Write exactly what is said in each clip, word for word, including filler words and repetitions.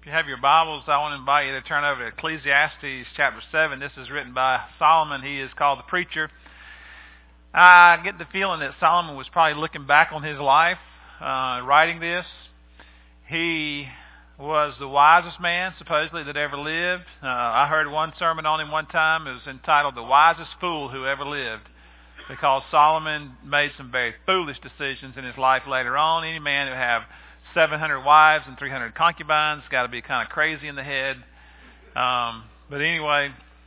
If you have your Bibles, I want to invite you to turn over to Ecclesiastes chapter seven. This is written by Solomon. He is called the preacher. I get the feeling that Solomon was probably looking back on his life, uh, writing this. He was the wisest man, supposedly, that ever lived. Uh, I heard one sermon on him one time. It was entitled, "The Wisest Fool Who Ever Lived," because Solomon made some very foolish decisions in his life later on. Any man who have seven hundred wives and three hundred concubines got to be kind of crazy in the head. Um, but anyway,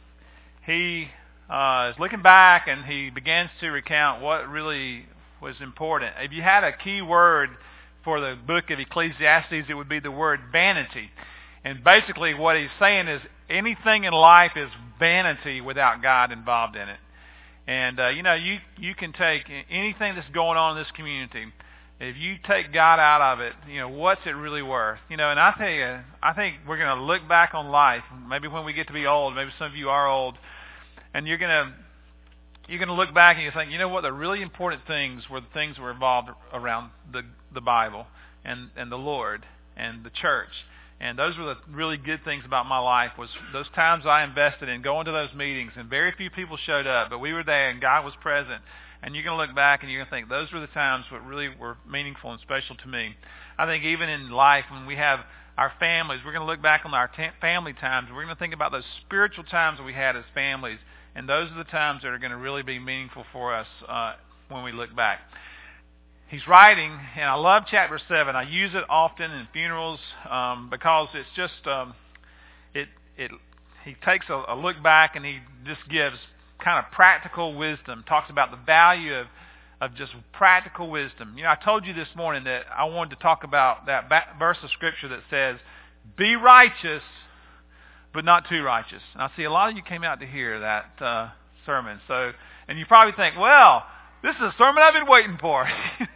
he uh, is looking back and he begins to recount what really was important. If you had a key word for the book of Ecclesiastes, it would be the word vanity. And basically what he's saying is anything in life is vanity without God involved in it. And, uh, you know, you, you can take anything that's going on in this community. If you take God out of it, you know, what's it really worth? You know, and I tell you, I think we're going to look back on life, maybe when we get to be old, maybe some of you are old, and you're going to you're going to look back and you think, you know what, the really important things were the things that were involved around the the Bible and, and the Lord and the church. And those were the really good things about my life, was those times I invested in going to those meetings, and very few people showed up, but we were there and God was present. And you're going to look back and you're going to think, those were the times that really were meaningful and special to me. I think even in life, when we have our families, we're going to look back on our t- family times. We're going to think about those spiritual times that we had as families. And those are the times that are going to really be meaningful for us uh, when we look back. He's writing, and I love chapter seven. I use it often in funerals um, because it's just, um, it, it. he takes a, a look back and he just gives kind of practical wisdom, talks about the value of, of just practical wisdom. You know, I told you this morning that I wanted to talk about that verse of Scripture that says, be righteous, but not too righteous. And I see a lot of you came out to hear that uh, sermon. So, and you probably think, well, this is a sermon I've been waiting for.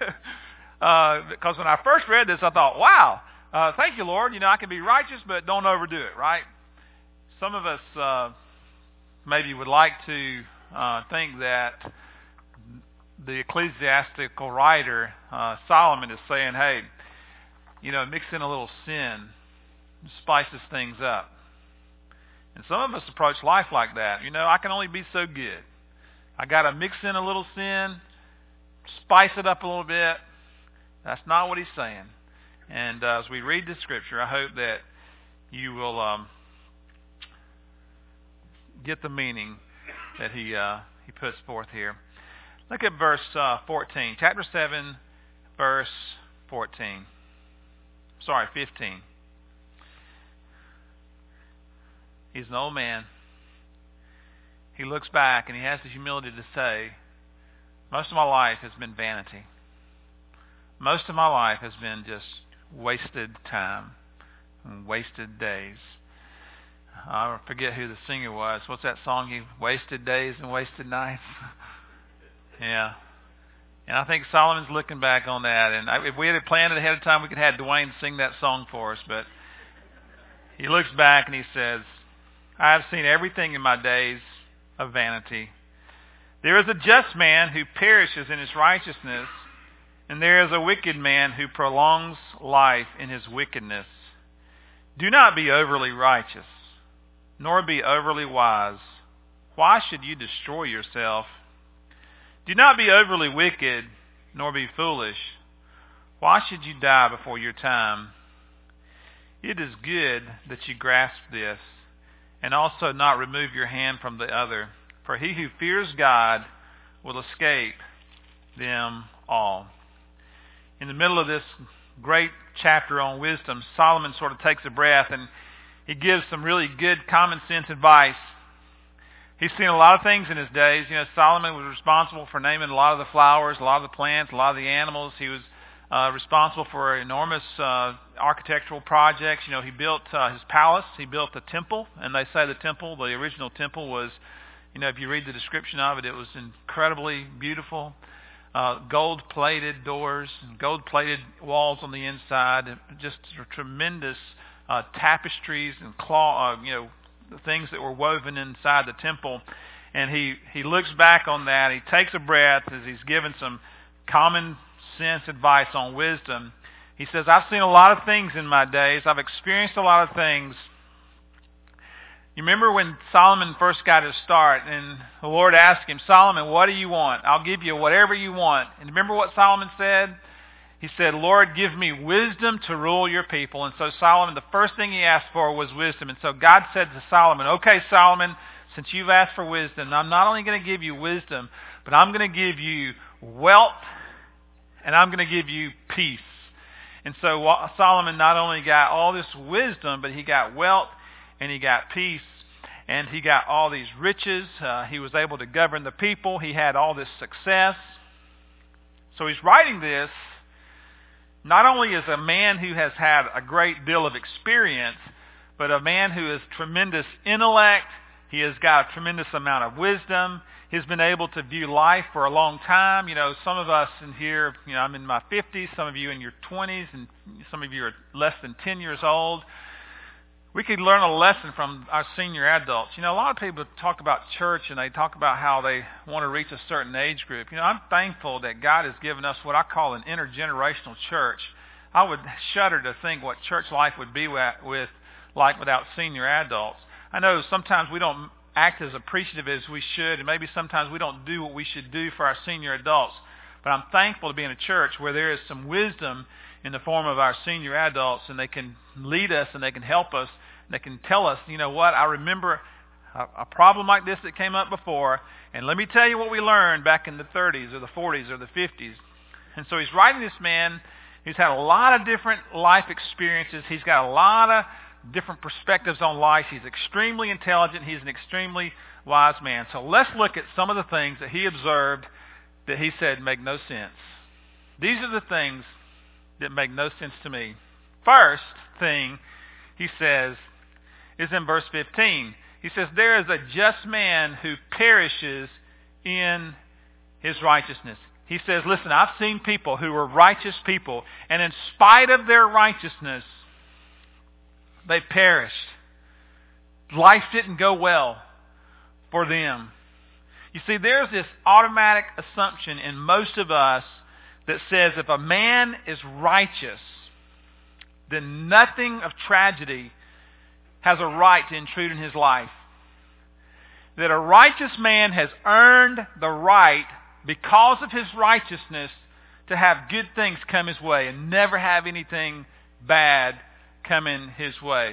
uh, because when I first read this, I thought, wow, uh, thank you, Lord. You know, I can be righteous, but don't overdo it, right? Some of us Uh, maybe would like to uh, think that the ecclesiastical writer, uh, Solomon, is saying, hey, you know, mix in a little sin, spices things up. And some of us approach life like that. You know, I can only be so good. I got to mix in a little sin, spice it up a little bit. That's not what he's saying. And uh, as we read the Scripture, I hope that you will Um, get the meaning that he uh, he puts forth here. Look at verse uh, fourteen, chapter seven, verse fourteen. Sorry, fifteen. He's an old man. He looks back and he has the humility to say, most of my life has been vanity. Most of my life has been just wasted time and wasted days. I forget who the singer was. What's that song? You wasted days and wasted nights. Yeah. And I think Solomon's looking back on that. And if we had planned it ahead of time, we could have Dwayne sing that song for us. But he looks back and he says, I have seen everything in my days of vanity. There is a just man who perishes in his righteousness, and there is a wicked man who prolongs life in his wickedness. Do not be overly righteous, nor be overly wise. Why should you destroy yourself? Do not be overly wicked, nor be foolish. Why should you die before your time? It is good that you grasp this, and also not remove your hand from the other. For he who fears God will escape them all. In the middle of this great chapter on wisdom, Solomon sort of takes a breath and he gives some really good common sense advice. He's seen a lot of things in his days. You know, Solomon was responsible for naming a lot of the flowers, a lot of the plants, a lot of the animals. He was uh, responsible for enormous uh, architectural projects. You know, he built uh, his palace. He built the temple, and they say the temple, the original temple was, you know, if you read the description of it, it was incredibly beautiful. Uh, gold-plated doors, gold-plated walls on the inside, just tremendous Uh, tapestries and claw, uh, you know, the things that were woven inside the temple. And he, he looks back on that. He takes a breath as he's given some common sense advice on wisdom. He says, I've seen a lot of things in my days. I've experienced a lot of things. You remember when Solomon first got his start and the Lord asked him, Solomon, what do you want? I'll give you whatever you want. And remember what Solomon said? He said, Lord, give me wisdom to rule your people. And so Solomon, the first thing he asked for was wisdom. And so God said to Solomon, okay, Solomon, since you've asked for wisdom, I'm not only going to give you wisdom, but I'm going to give you wealth and I'm going to give you peace. And so Solomon not only got all this wisdom, but he got wealth and he got peace. And he got all these riches. Uh, he was able to govern the people. He had all this success. So he's writing this not only as a man who has had a great deal of experience, but a man who has tremendous intellect. He has got a tremendous amount of wisdom. He's been able to view life for a long time. You know, some of us in here, you know, I'm in my fifties, some of you in your twenties, and some of you are less than ten years old. We could learn a lesson from our senior adults. You know, a lot of people talk about church and they talk about how they want to reach a certain age group. You know, I'm thankful that God has given us what I call an intergenerational church. I would shudder to think what church life would be with, with like without senior adults. I know sometimes we don't act as appreciative as we should, and maybe sometimes we don't do what we should do for our senior adults. But I'm thankful to be in a church where there is some wisdom in the form of our senior adults, and they can lead us and they can help us. And they can tell us, you know what, I remember a, a problem like this that came up before, and let me tell you what we learned back in the thirties or the forties or the fifties. And so he's writing this man who's had a lot of different life experiences. He's got a lot of different perspectives on life. He's extremely intelligent. He's an extremely wise man. So let's look at some of the things that he observed that he said make no sense. These are the things that make no sense to me. First thing he says is in verse fifteen. He says, there is a just man who perishes in his righteousness. He says, listen, I've seen people who were righteous people, and in spite of their righteousness, they perished. Life didn't go well for them. You see, there's this automatic assumption in most of us that says if a man is righteous, then nothing of tragedy has a right to intrude in his life. That a righteous man has earned the right, because of his righteousness, to have good things come his way and never have anything bad come in his way.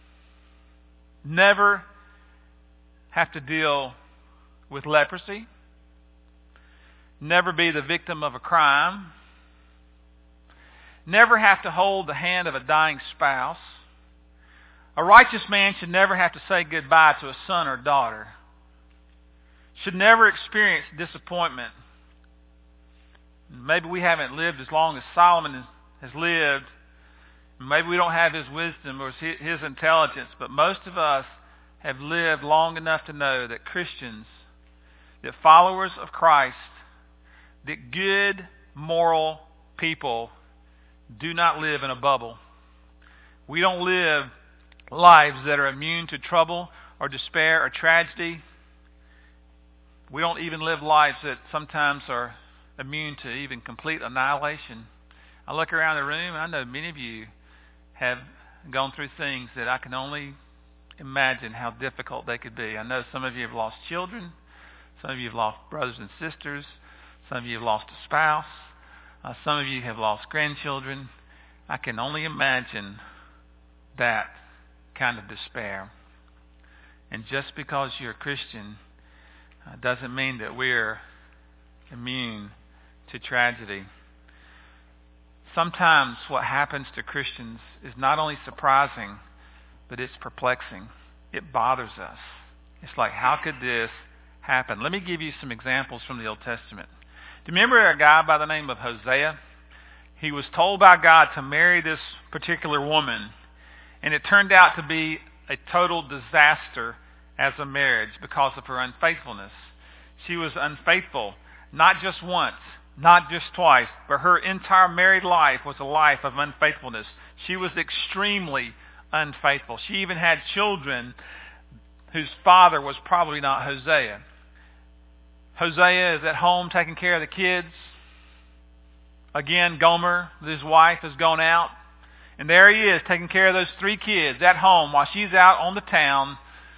Never have to deal with leprosy. Never be the victim of a crime. Never have to hold the hand of a dying spouse. A righteous man should never have to say goodbye to a son or daughter. Should never experience disappointment. Maybe we haven't lived as long as Solomon has lived. Maybe we don't have his wisdom or his intelligence, but most of us have lived long enough to know that Christians, that followers of Christ, that good, moral people do not live in a bubble. We don't live lives that are immune to trouble or despair or tragedy. We don't even live lives that sometimes are immune to even complete annihilation. I look around the room and I know many of you have gone through things that I can only imagine how difficult they could be. I know some of you have lost children. Some of you have lost brothers and sisters. Some of you have lost a spouse. Uh, some of you have lost grandchildren. I can only imagine that kind of despair. And just because you're a Christian uh, doesn't mean that we're immune to tragedy. Sometimes what happens to Christians is not only surprising, but it's perplexing. It bothers us. It's like, how could this happen? Let me give you some examples from the Old Testament. Do you remember a guy by the name of Hosea? He was told by God to marry this particular woman, and it turned out to be a total disaster as a marriage because of her unfaithfulness. She was unfaithful, not just once, not just twice, but her entire married life was a life of unfaithfulness. She was extremely unfaithful. She even had children whose father was probably not Hosea. Hosea is at home taking care of the kids. Again, Gomer, his wife, has gone out. And there he is, taking care of those three kids at home while she's out on the town.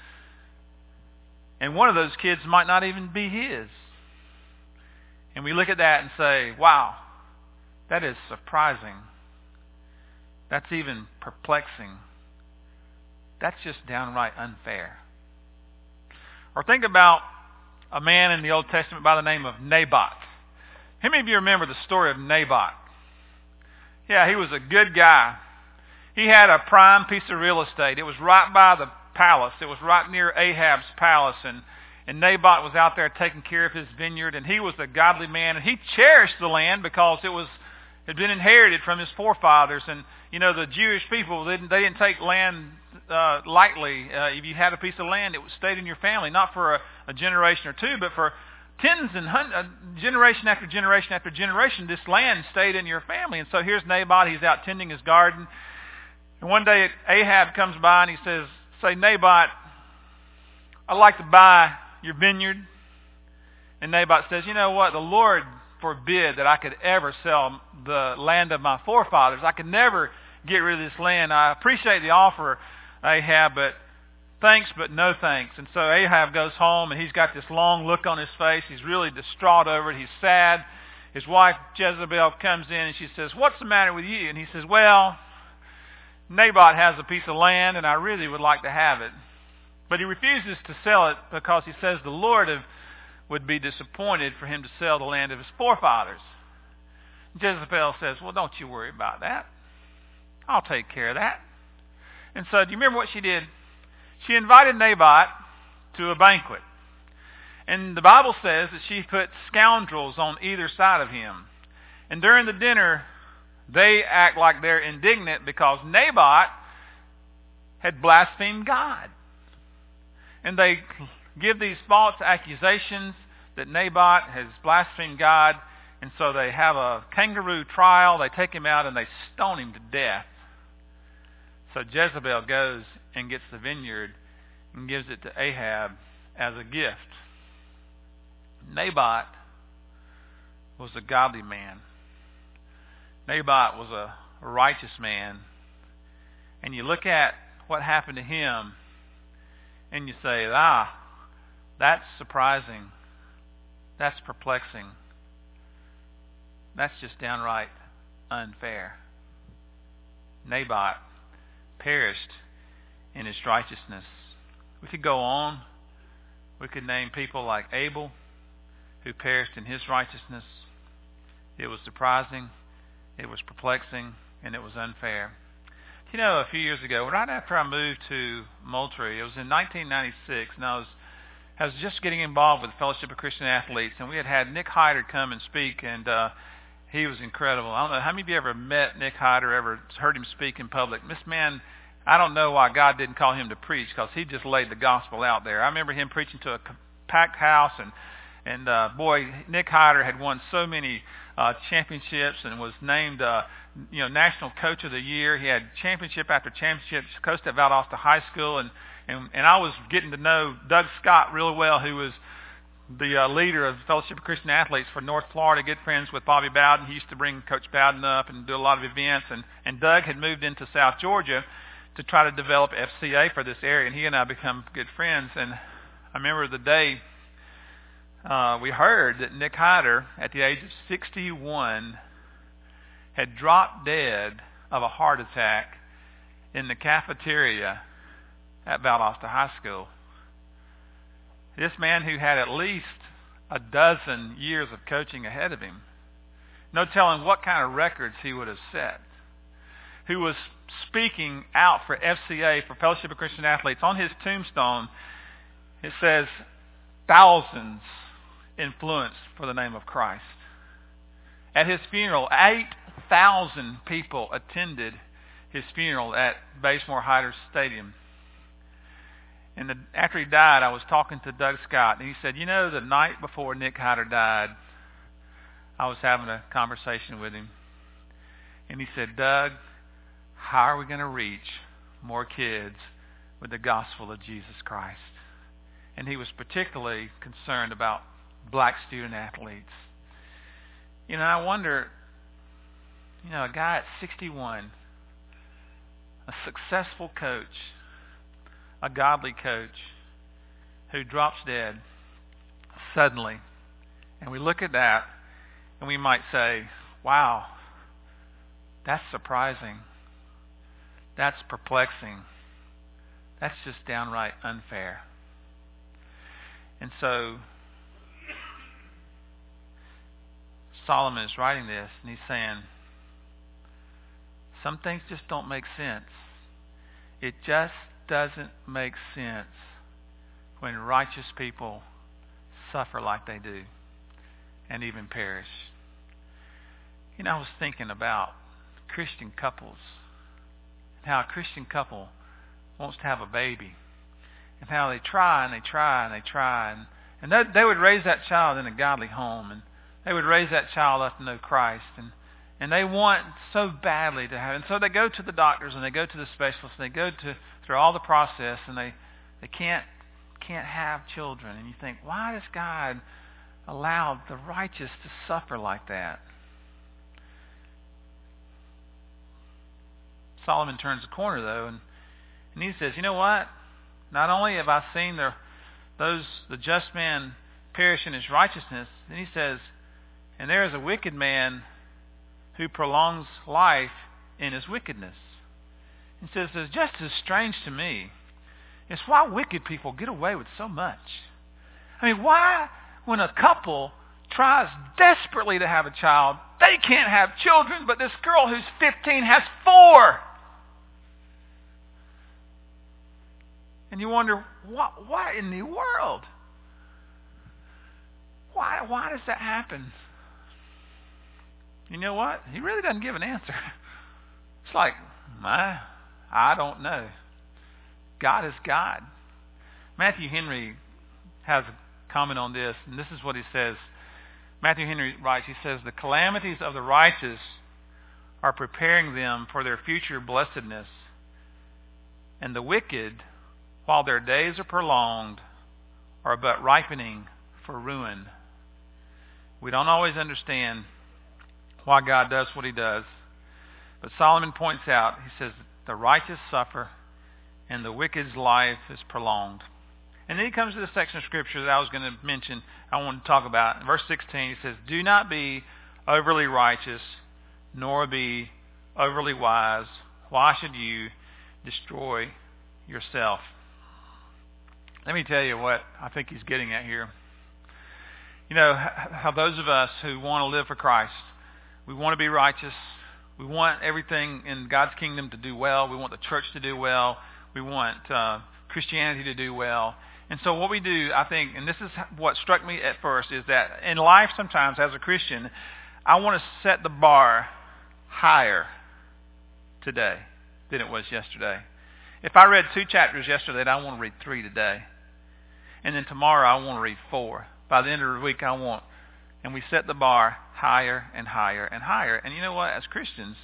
And one of those kids might not even be his. And we look at that and say, wow, that is surprising. That's even perplexing. That's just downright unfair. Or think about a man in the Old Testament by the name of Naboth. How many of you remember the story of Naboth? Yeah, he was a good guy. He had a prime piece of real estate. It was right by the palace. It was right near Ahab's palace. And, and Naboth was out there taking care of his vineyard. And he was a godly man. And he cherished the land because it was had been inherited from his forefathers. And, you know, the Jewish people, they didn't, they didn't take land uh, lightly. Uh, if you had a piece of land, it stayed in your family, not for a, a generation or two, but for tens and hundreds, uh, generation after generation after generation, this land stayed in your family. And so here's Naboth. He's out tending his garden. And one day Ahab comes by and he says, say, Naboth, I'd like to buy your vineyard. And Naboth says, you know what, the Lord forbid that I could ever sell the land of my forefathers. I could never get rid of this land. I appreciate the offer, Ahab, but thanks, but no thanks. And so Ahab goes home, and he's got this long look on his face. He's really distraught over it. He's sad. His wife, Jezebel, comes in, and she says, what's the matter with you? And he says, well, Naboth has a piece of land, and I really would like to have it. But he refuses to sell it because he says the Lord have would be disappointed for him to sell the land of his forefathers. Jezebel says, well, don't you worry about that. I'll take care of that. And so do you remember what she did? She invited Naboth to a banquet. And the Bible says that she put scoundrels on either side of him. And during the dinner, they act like they're indignant because Naboth had blasphemed God. And they give these false accusations that Naboth has blasphemed God, and so they have a kangaroo trial. They take him out and they stone him to death. So Jezebel goes and gets the vineyard and gives it to Ahab as a gift. Naboth was a godly man. Naboth was a righteous man. And you look at what happened to him and you say, ah, that's surprising. That's perplexing. That's just downright unfair. Naboth perished in his righteousness. We could go on. We could name people like Abel, who perished in his righteousness. It was surprising, it was perplexing, and it was unfair. You know, a few years ago, right after I moved to Moultrie, it was in nineteen ninety-six, and I was I was just getting involved with the Fellowship of Christian Athletes, and we had had Nick Hyder come and speak, and uh, he was incredible. I don't know, how many of you ever met Nick Hyder, ever heard him speak in public? This man, I don't know why God didn't call him to preach, because he just laid the gospel out there. I remember him preaching to a packed house, and and uh, boy, Nick Hyder had won so many uh, championships and was named uh, you know National Coach of the Year. He had championship after championship, coached at Valdosta High School, and, and and I was getting to know Doug Scott really well, who was the uh, leader of Fellowship of Christian Athletes for North Florida, good friends with Bobby Bowden. He used to bring Coach Bowden up and do a lot of events, and, and Doug had moved into South Georgia to try to develop F C A for this area, and he and I become good friends. And I remember the day uh, we heard that Nick Hyder, at the age of sixty-one, had dropped dead of a heart attack in the cafeteria at Valdosta High School. This man who had at least a dozen years of coaching ahead of him, no telling what kind of records he would have set, who was speaking out for F C A, for Fellowship of Christian Athletes. On his tombstone, it says, thousands influenced for the name of Christ. At his funeral, eight thousand people attended his funeral at Bazemore Hyder Stadium. And the, after he died, I was talking to Doug Scott, and he said, you know, the night before Nick Hyder died, I was having a conversation with him. And he said, Doug, how are we going to reach more kids with the gospel of Jesus Christ? And he was particularly concerned about black student athletes. You know, I wonder, You know, a guy at sixty-one, a successful coach, a godly coach, who drops dead suddenly. And we look at that and we might say, wow, that's surprising. That's perplexing. That's just downright unfair. And so Solomon is writing this, and he's saying, some things just don't make sense. It just doesn't make sense when righteous people suffer like they do and even perish. You know, I was thinking about Christian couples, and how a Christian couple wants to have a baby, and how they try and they try and they try, and, and they, they would raise that child in a godly home, and they would raise that child up to know Christ, and, and they want so badly to have, and so they go to the doctors and they go to the specialists, and they go to through all the process, and they they can't can't have children. And you think, why does God allow the righteous to suffer like that? Solomon turns the corner though, and, and he says, you know what? Not only have I seen the those the just man perish in his righteousness, then he says, and there is a wicked man who prolongs life in his wickedness. He says, it's just as strange to me. It's why wicked people get away with so much. I mean, why, when a couple tries desperately to have a child, they can't have children, but this girl who's fifteen has four? And you wonder, what, what in the world? Why, why does that happen? You know what? He really doesn't give an answer. It's like, I, I don't know. God is God. Matthew Henry has a comment on this, and this is what he says. Matthew Henry writes, he says, the calamities of the righteous are preparing them for their future blessedness, and the wicked, while their days are prolonged, are but ripening for ruin. We don't always understand why God does what he does, but Solomon points out, he says, the righteous suffer and the wicked's life is prolonged. And then he comes to the section of Scripture that I was going to mention, I wanted to talk about. In verse sixteen, he says, do not be overly righteous, nor be overly wise. Why should you destroy yourself? Let me tell you what I think he's getting at here. You know, how those of us who want to live for Christ, we want to be righteous. We want everything in God's kingdom to do well. We want the church to do well. We want uh, Christianity to do well. And so what we do, I think, and this is what struck me at first, is that in life sometimes as a Christian, I want to set the bar higher today than it was yesterday. If I read two chapters yesterday, I want to read three today. And then tomorrow I want to read four. By the end of the week I want, and we set the bar higher and higher and higher. And you know what, as Christians,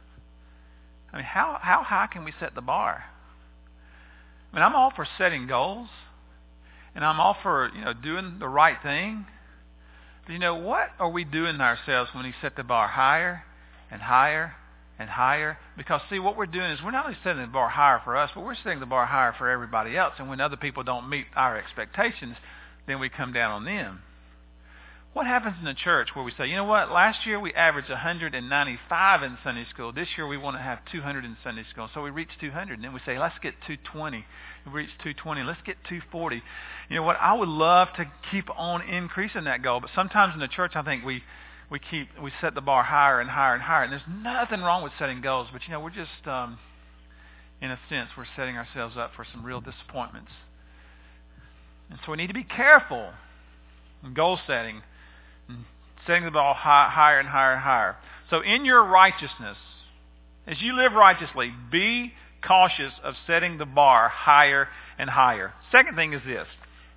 I mean, how, how high can we set the bar? I mean, I'm all for setting goals, and I'm all for, you know, doing the right thing. But you know, what are we doing to ourselves when we set the bar higher and higher and higher? Because, see, what we're doing is we're not only setting the bar higher for us, but we're setting the bar higher for everybody else. And when other people don't meet our expectations, then we come down on them. What happens in the church where we say, you know what, last year we averaged one hundred ninety-five in Sunday school. This year we want to have two hundred in Sunday school. So we reach two hundred, and then we say, let's get two twenty. We reach two twenty. Let's get two forty. You know what, I would love to keep on increasing that goal, but sometimes in the church I think we we keep we set the bar higher and higher and higher. And there's nothing wrong with setting goals, but you know, we're just, um, in a sense, we're setting ourselves up for some real disappointments. And so we need to be careful in goal setting, and setting the bar high, higher and higher and higher. So in your righteousness, as you live righteously, be cautious of setting the bar higher and higher. Second thing is this.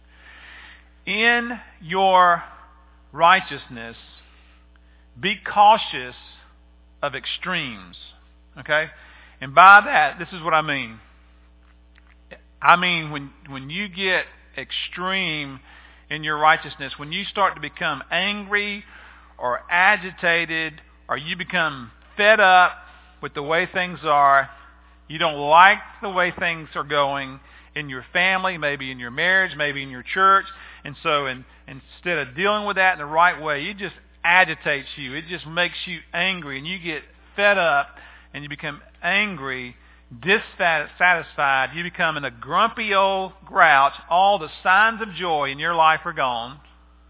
In your righteousness, be cautious of extremes. Okay? And by that, this is what I mean. I mean when when you get extreme in your righteousness, when you start to become angry or agitated, or you become fed up with the way things are. You don't like the way things are going in your family, maybe in your marriage, maybe in your church. And so in, instead of dealing with that in the right way, it just agitates you. It just makes you angry, and you get fed up, and you become angry, dissatisfied. You become in a grumpy old grouch. All the signs of joy in your life are gone.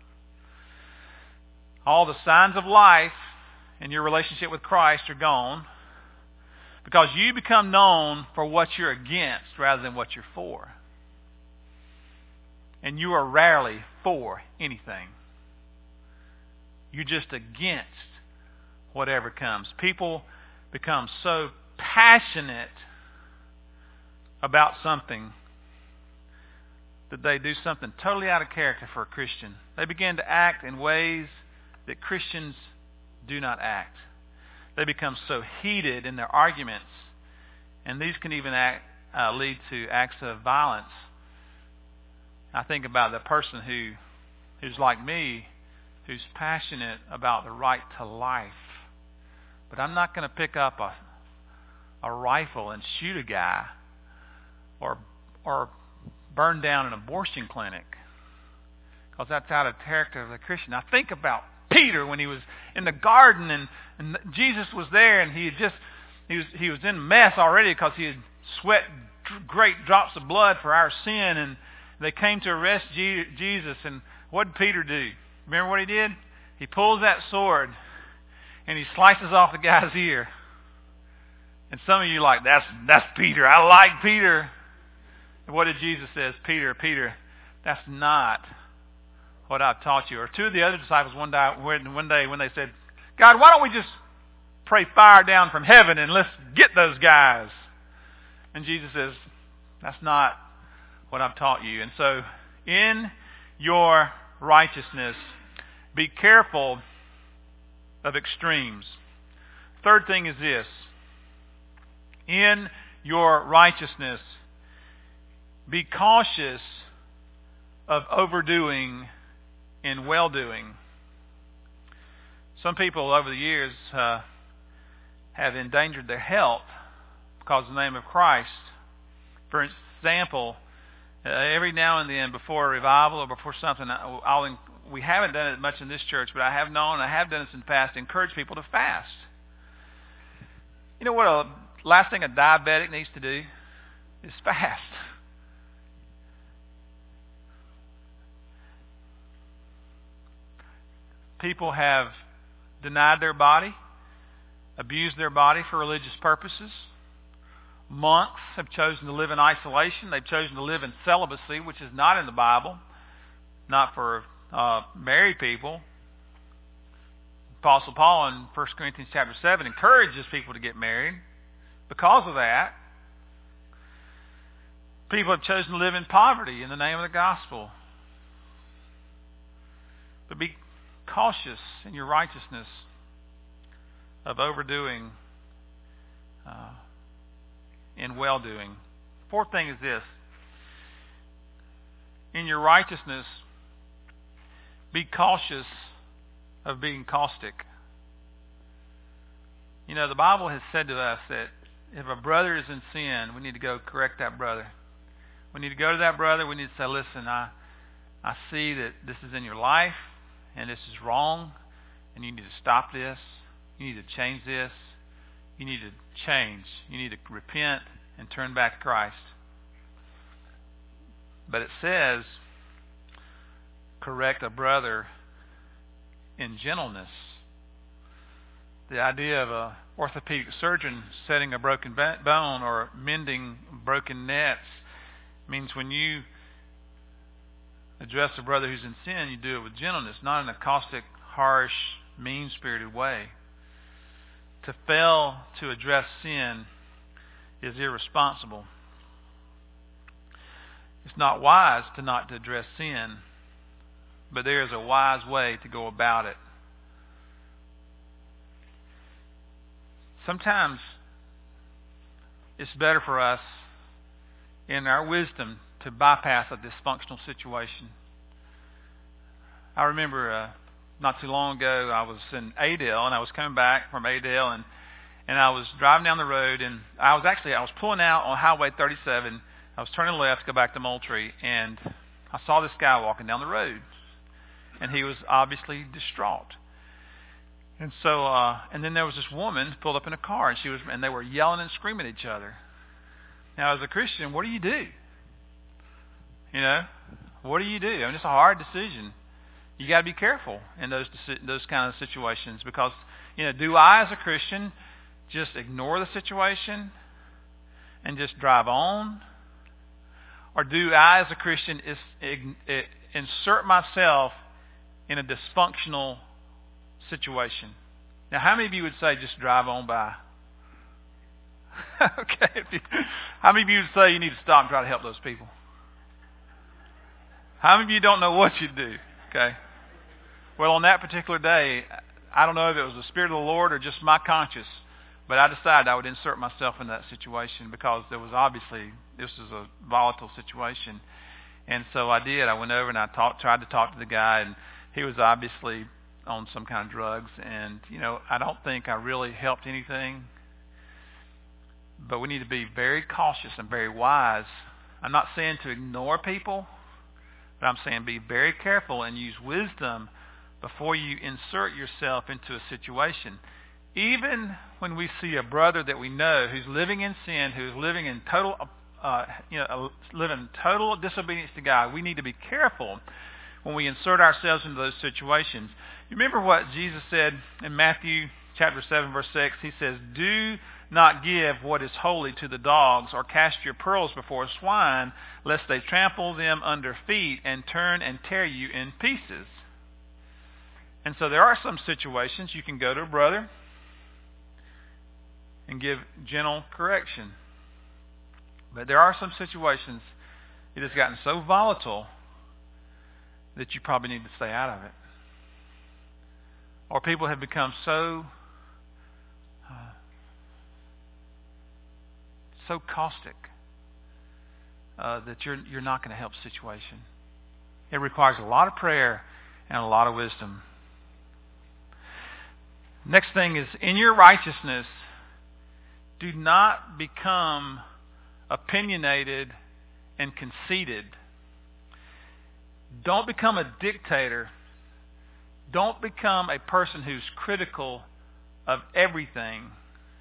All the signs of life in your relationship with Christ are gone, because you become known for what you're against rather than what you're for. And you are rarely for anything. You're just against whatever comes. People become so passionate about something that they do something totally out of character for a Christian. They begin to act in ways that Christians do not act. They become so heated in their arguments, and these can even act, uh, lead to acts of violence. I think about the person who, who's like me, who's passionate about the right to life. But I'm not going to pick up a, a rifle and shoot a guy or or burn down an abortion clinic, because that's out of character of the Christian. I think about Peter when he was in the garden and, and Jesus was there, and he had just he was he was in a mess already because he had sweat great drops of blood for our sin, and they came to arrest Jesus. And what did Peter do? Remember what he did? He pulls that sword and he slices off the guy's ear. And some of you are like, that's that's Peter. I like Peter. And what did Jesus say? Peter, Peter, that's not what I've taught you. Or two of the other disciples one day, one day when they said, God, why don't we just pray fire down from heaven and let's get those guys? And Jesus says, that's not what I've taught you. And so in your righteousness, be careful of extremes. Third thing is this. In your righteousness, be cautious of overdoing in well-doing. Some people over the years uh, have endangered their health because of the name of Christ. For example, uh, every now and then before a revival or before something, I'll, we haven't done it much in this church, but I have known, I have done this in the past, to encourage people to fast. You know what a last thing a diabetic needs to do is fast. People have denied their body, abused their body for religious purposes. Monks have chosen to live in isolation. They've chosen to live in celibacy, which is not in the Bible, not for uh, married people. Apostle Paul in First Corinthians chapter seven encourages people to get married. Because of that, people have chosen to live in poverty in the name of the gospel. But be cautious in your righteousness of overdoing uh, in well-doing. Fourth thing is this. In your righteousness, be cautious of being caustic. You know, the Bible has said to us that if a brother is in sin, we need to go correct that brother. We need to go to that brother. We need to say, listen, I, I see that this is in your life, and this is wrong, and you need to stop this. You need to change this. You need to change. You need to repent and turn back to Christ. But it says, correct a brother in gentleness. The idea of a orthopedic surgeon setting a broken bone or mending broken nets means when you address a brother who's in sin, you do it with gentleness, not in a caustic, harsh, mean-spirited way. To fail to address sin is irresponsible. It's not wise to not to address sin, but there is a wise way to go about it. Sometimes it's better for us, in our wisdom, to bypass a dysfunctional situation. I remember uh, not too long ago, I was in Adel, and I was coming back from Adel, and and I was driving down the road, and I was actually, I was pulling out on Highway thirty-seven. I was turning left to go back to Moultrie, and I saw this guy walking down the road, and he was obviously distraught. And so, uh, and then there was this woman pulled up in a car, and she was, and they were yelling and screaming at each other. Now, as a Christian, what do you do? You know, what do you do? I mean, it's a hard decision. You got to be careful in those those kind of situations because, you know, do I, as a Christian, just ignore the situation and just drive on, or do I, as a Christian, is, is, insert myself in a dysfunctional situation? Now, how many of you would say just drive on by? Okay. How many of you would say you need to stop and try to help those people? How many of you don't know what you do? Okay. Well, on that particular day, I don't know if it was the Spirit of the Lord or just my conscience, but I decided I would insert myself in that situation because there was obviously, this was a volatile situation. And so I did. I went over and I talked, tried to talk to the guy, and he was obviously on some kind of drugs. And, you know, I don't think I really helped anything. But we need to be very cautious and very wise. I'm not saying to ignore people, but I'm saying be very careful and use wisdom before you insert yourself into a situation. Even when we see a brother that we know who's living in sin, who's living in total, uh, you know, living total disobedience to God, we need to be careful when we insert ourselves into those situations. You remember what Jesus said in Matthew chapter seven, verse six? He says, "Do not give what is holy to the dogs, or cast your pearls before swine, lest they trample them under feet and turn and tear you in pieces." And so there are some situations you can go to a brother and give gentle correction. But there are some situations it has gotten so volatile that you probably need to stay out of it. Or people have become so uh, so caustic uh, that you're you're not going to help the situation. It requires a lot of prayer and a lot of wisdom. Next thing is, in your righteousness, do not become opinionated and conceited. Don't become a dictator. Don't become a person who's critical of everything.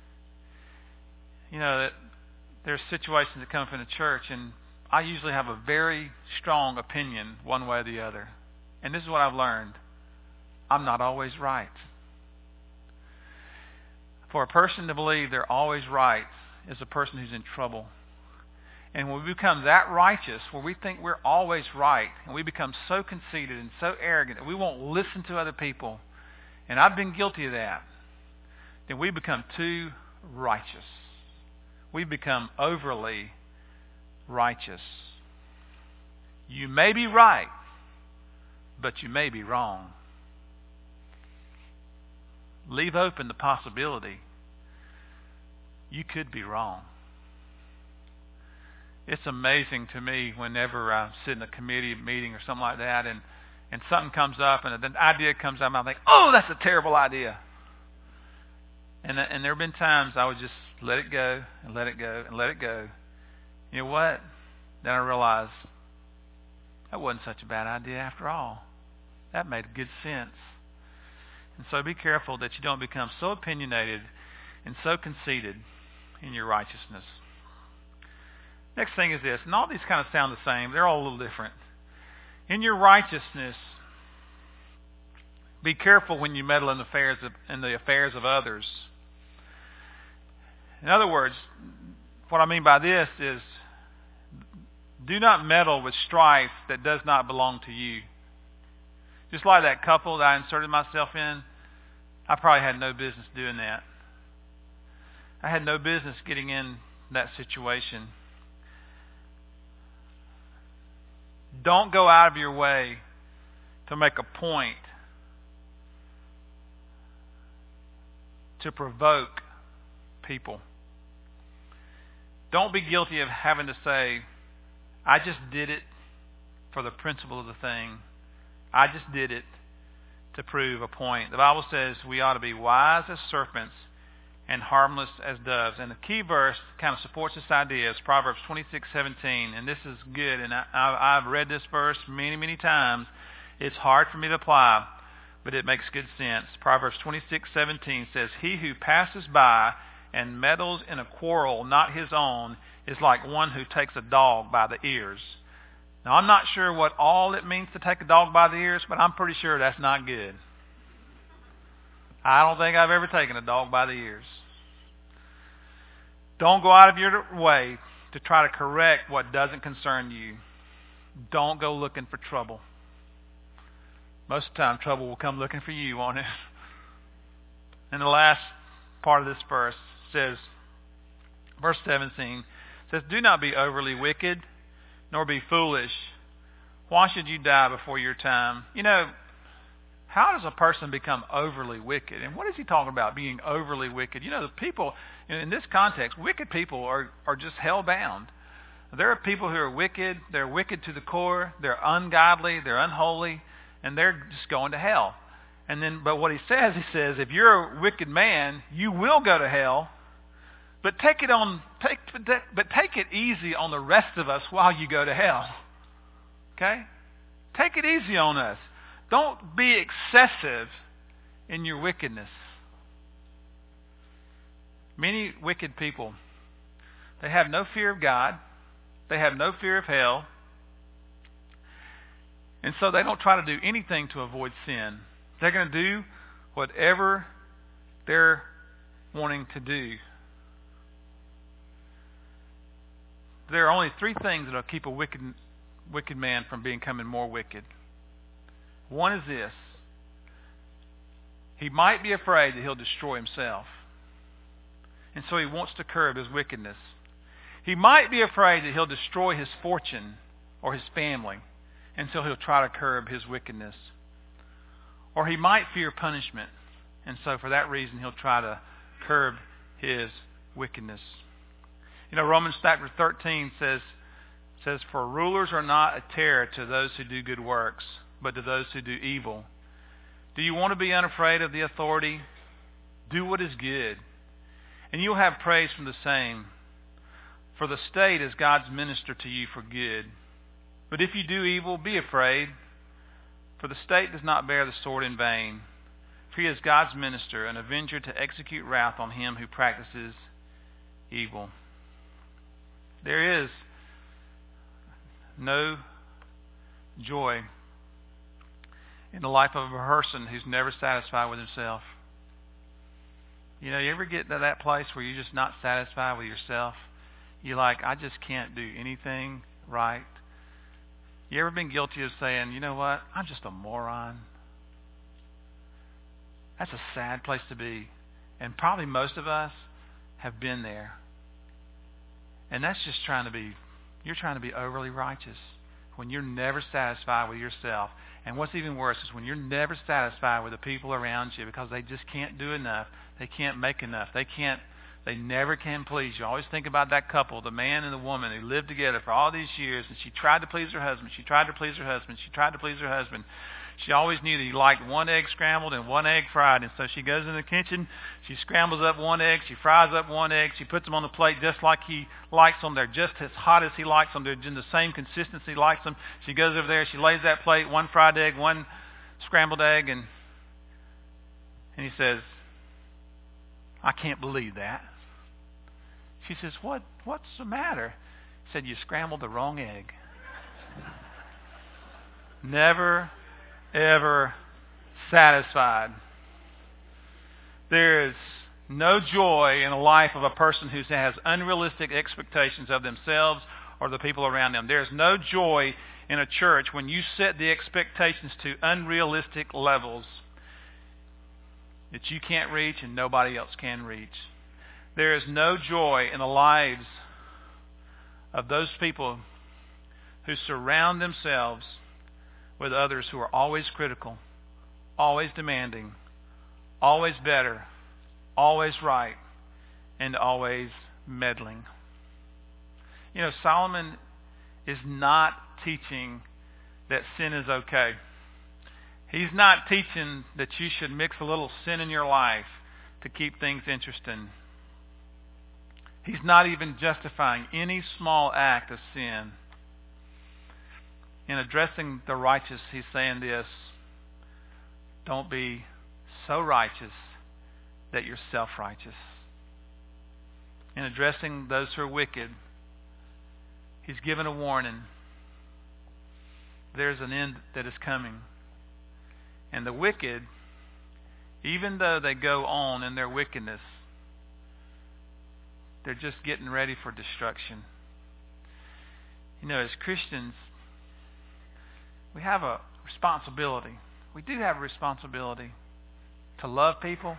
You know, that there's situations that come from the church, and I usually have a very strong opinion one way or the other. And this is what I've learned. I'm not always right. For a person to believe they're always right is a person who's in trouble. And when we become that righteous, where we think we're always right, and we become so conceited and so arrogant that we won't listen to other people, and I've been guilty of that, then we become too righteous. We become overly righteous. You may be right, but you may be wrong. Leave open the possibility you could be wrong. It's amazing to me whenever I sit in a committee meeting or something like that, and, and something comes up and an idea comes up, and I think, oh, that's a terrible idea. And, and there have been times I would just let it go and let it go and let it go. You know what? Then I realized that wasn't such a bad idea after all. That made good sense. And so be careful that you don't become so opinionated and so conceited in your righteousness. Next thing is this, and all these kind of sound the same. They're all a little different. In your righteousness, be careful when you meddle in the affairs of, in the affairs of others. In other words, what I mean by this is, do not meddle with strife that does not belong to you. Just like that couple that I inserted myself in, I probably had no business doing that. I had no business getting in that situation. Don't go out of your way to make a point to provoke people. Don't be guilty of having to say, I just did it for the principle of the thing. I just did it to prove a point. The Bible says we ought to be wise as serpents and harmless as doves. And the key verse kind of supports this idea is Proverbs twenty-six seventeen, and this is good. And I, I, I've read this verse many, many times. It's hard for me to apply, but it makes good sense. Proverbs twenty-six seventeen says, "He who passes by and meddles in a quarrel not his own is like one who takes a dog by the ears." Now, I'm not sure what all it means to take a dog by the ears, but I'm pretty sure that's not good. I don't think I've ever taken a dog by the ears. Don't go out of your way to try to correct what doesn't concern you. Don't go looking for trouble. Most of the time, trouble will come looking for you, won't it? And the last part of this verse says, verse seventeen says, "Do not be overly wicked, nor be foolish. Why should you die before your time?" You know, how does a person become overly wicked? And what is he talking about, being overly wicked? You know, the people, in this context, wicked people are, are just hell-bound. There are people who are wicked. They're wicked to the core. They're ungodly. They're unholy. And they're just going to hell. And then, but what he says, he says, if you're a wicked man, you will go to hell. But take it on, take, but take it easy on the rest of us while you go to hell. Okay? Take it easy on us. Don't be excessive in your wickedness. Many wicked people, they have no fear of God. They have no fear of hell. And so they don't try to do anything to avoid sin. They're going to do whatever they're wanting to do. There are only three things that will keep a wicked, wicked man from becoming more wicked. One is this. He might be afraid that he'll destroy himself. And so he wants to curb his wickedness. He might be afraid that he'll destroy his fortune or his family. And so he'll try to curb his wickedness. Or he might fear punishment. And so for that reason, he'll try to curb his wickedness. You know, Romans chapter thirteen says, says, "For rulers are not a terror to those who do good works, but to those who do evil." Do you want to be unafraid of the authority? Do what is good, and you'll have praise from the same. For the state is God's minister to you for good. But if you do evil, be afraid, for the state does not bear the sword in vain. For he is God's minister, an avenger to execute wrath on him who practices evil. There is no joy in the life of a person who's never satisfied with himself. You know, you ever get to that place where you're just not satisfied with yourself? You're like, I just can't do anything right. You ever been guilty of saying, you know what, I'm just a moron? That's a sad place to be. And probably most of us have been there. And that's just trying to be, you're trying to be overly righteous when you're never satisfied with yourself. And what's even worse is when you're never satisfied with the people around you because they just can't do enough. They can't make enough. They can't, they never can please you. Always think about that couple, the man and the woman who lived together for all these years, and she tried to please her husband. She tried to please her husband. She tried to please her husband. She always knew that he liked one egg scrambled and one egg fried. And so she goes in the kitchen, she scrambles up one egg, she fries up one egg, she puts them on the plate just like he likes them. They're just as hot as he likes them. They're in the same consistency he likes them. She goes over there, she lays that plate, one fried egg, one scrambled egg, and and he says, I can't believe that. She says, what? What's the matter? He said, you scrambled the wrong egg. Never ever satisfied. There is no joy in the life of a person who has unrealistic expectations of themselves or the people around them. There is no joy in a church when you set the expectations to unrealistic levels that you can't reach and nobody else can reach. There is no joy in the lives of those people who surround themselves with others who are always critical, always demanding, always better, always right, and always meddling. You know, Solomon is not teaching that sin is okay. He's not teaching that you should mix a little sin in your life to keep things interesting. He's not even justifying any small act of sin. In addressing the righteous, he's saying this: don't be so righteous that you're self-righteous. In addressing those who are wicked, he's given a warning. There's an end that is coming. And the wicked, even though they go on in their wickedness, they're just getting ready for destruction. You know, as Christians, we have a responsibility. We do have a responsibility to love people,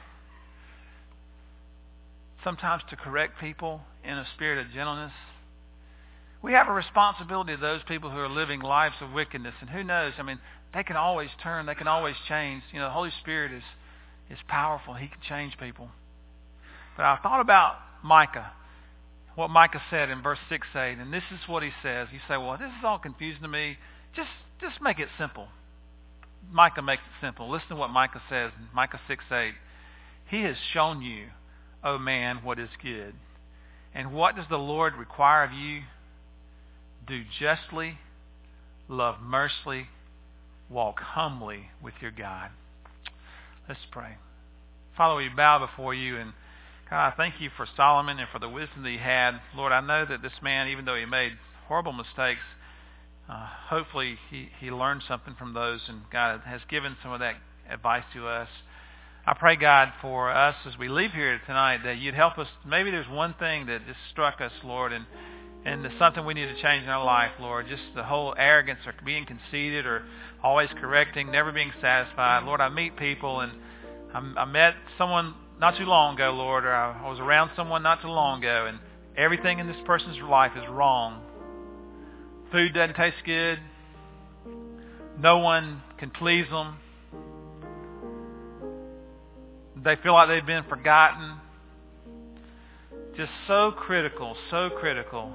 sometimes to correct people in a spirit of gentleness. We have a responsibility to those people who are living lives of wickedness. And who knows, I mean, they can always turn, they can always change. You know, the Holy Spirit is, is powerful. He can change people. But I thought about Micah, what Micah said in verse six, eight, and this is what he says. You say, well, this is all confusing to me. Just just make it simple. Micah makes it simple. Listen to what Micah says in Micah six, eight. He has shown you, O man, what is good. And what does the Lord require of you? Do justly, love mercy, walk humbly with your God. Let's pray. Father, we bow before you, and God, I thank you for Solomon and for the wisdom that he had. Lord, I know that this man, even though he made horrible mistakes, uh, hopefully he, he learned something from those, and God has given some of that advice to us. I pray, God, for us as we leave here tonight, that you'd help us. Maybe there's one thing that just struck us, Lord, and and it's something we need to change in our life, Lord. Just the whole arrogance or being conceited or always correcting, never being satisfied. Lord, I meet people, and I, I met someone not too long ago, Lord, or I was around someone not too long ago, and everything in this person's life is wrong. Food doesn't taste good. No one can please them. They feel like they've been forgotten. Just so critical, so critical.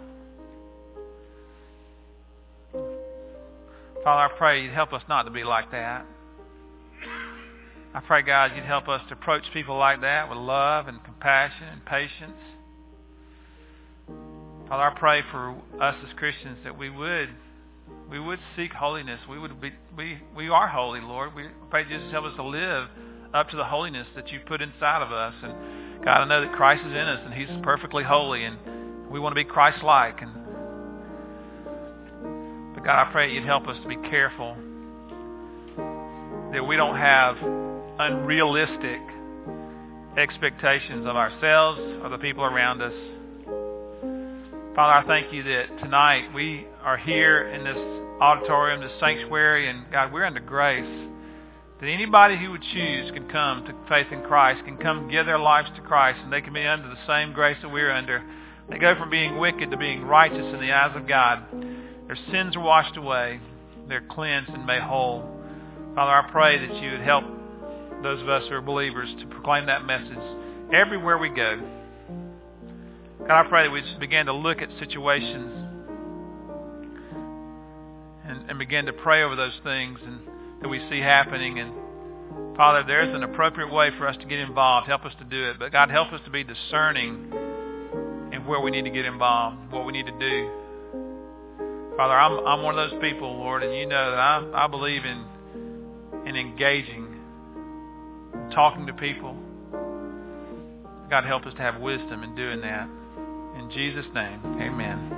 Father, I pray you'd help us not to be like that. I pray, God, you'd help us to approach people like that with love and compassion and patience. Father, I pray for us as Christians that we would we would seek holiness. We would be we we are holy, Lord. We pray Jesus help us to live up to the holiness that you put inside of us. And God, I know that Christ is in us and he's perfectly holy, and we want to be Christ-like. And but God, I pray you'd help us to be careful that we don't have unrealistic expectations of ourselves or the people around us. Father, I thank you that tonight we are here in this auditorium, this sanctuary, and God, we're under grace. That anybody who would choose can come to faith in Christ, can come give their lives to Christ, and they can be under the same grace that we're under. They go from being wicked to being righteous in the eyes of God. Their sins are washed away. They're cleansed and made whole. Father, I pray that you would help those of us who are believers to proclaim that message everywhere we go. God, I pray that we just begin to look at situations and, and begin to pray over those things and that we see happening. And Father, there's an appropriate way for us to get involved. Help us to do it. But God, help us to be discerning in where we need to get involved, what we need to do. Father, I'm I'm one of those people, Lord, and you know that I I believe in in engaging, talking to people. God, help us to have wisdom in doing that. In Jesus' name, amen.